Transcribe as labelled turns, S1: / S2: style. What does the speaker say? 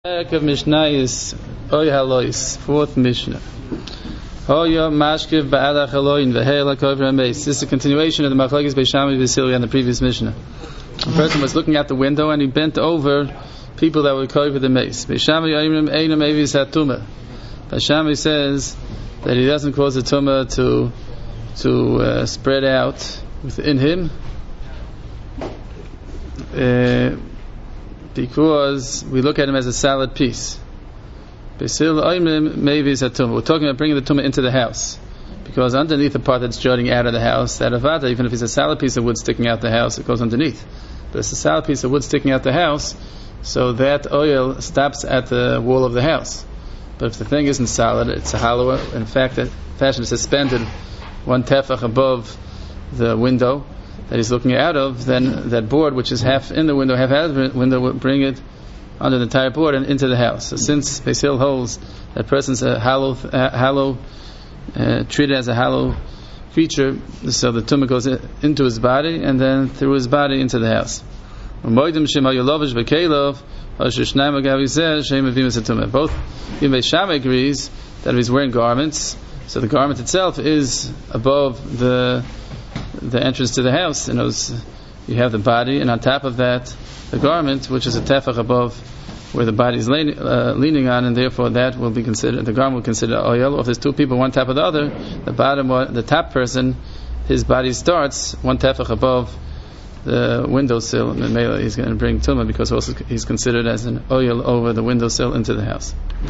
S1: Of Mishnah is Oy Halois, fourth Mishnah. Hoya Mashkiv Ba'alach Haloin V'Heila Kovra Meis. This is a continuation of the Machlokes Beis Shammai V'Silya in the previous Mishnah. A person was looking out the window and he bent over people that were Kovra the Meis. Beis Shammai Yomrim Einam Avis HaTumah. Beis Shammai says that he doesn't cause the Tumah to spread out within him. Because we look at him as a solid piece. We're talking about bringing the tumah into the house, because underneath the part that's jutting out of the house, that avada, even if it's a solid piece of wood sticking out the house, it goes underneath. But it's a solid piece of wood sticking out the house, so that oil stops at the wall of the house. But if the thing isn't solid, it's a hollow. In fact, the fashion is suspended one tefach above the window that he's looking out of, then that board, which is half in the window, half out of the window, will bring it under the entire board and into the house. So since Beis Hillel holds that person's a hollow, treated as a hollow creature, so the tumah goes into his body and then through his body into the house. Both Beis Shammai agrees that if he's wearing garments, so the garment itself is above the entrance to the house. You have the body, and on top of that, the garment, which is a tefach above where the body is leaning on, and therefore that will be considered. The garment will consider oil. If there's two people, one top of the other, the top person, his body starts one tefach above the windowsill, and he's going to bring tumah because also he's considered as an oil over the windowsill into the house.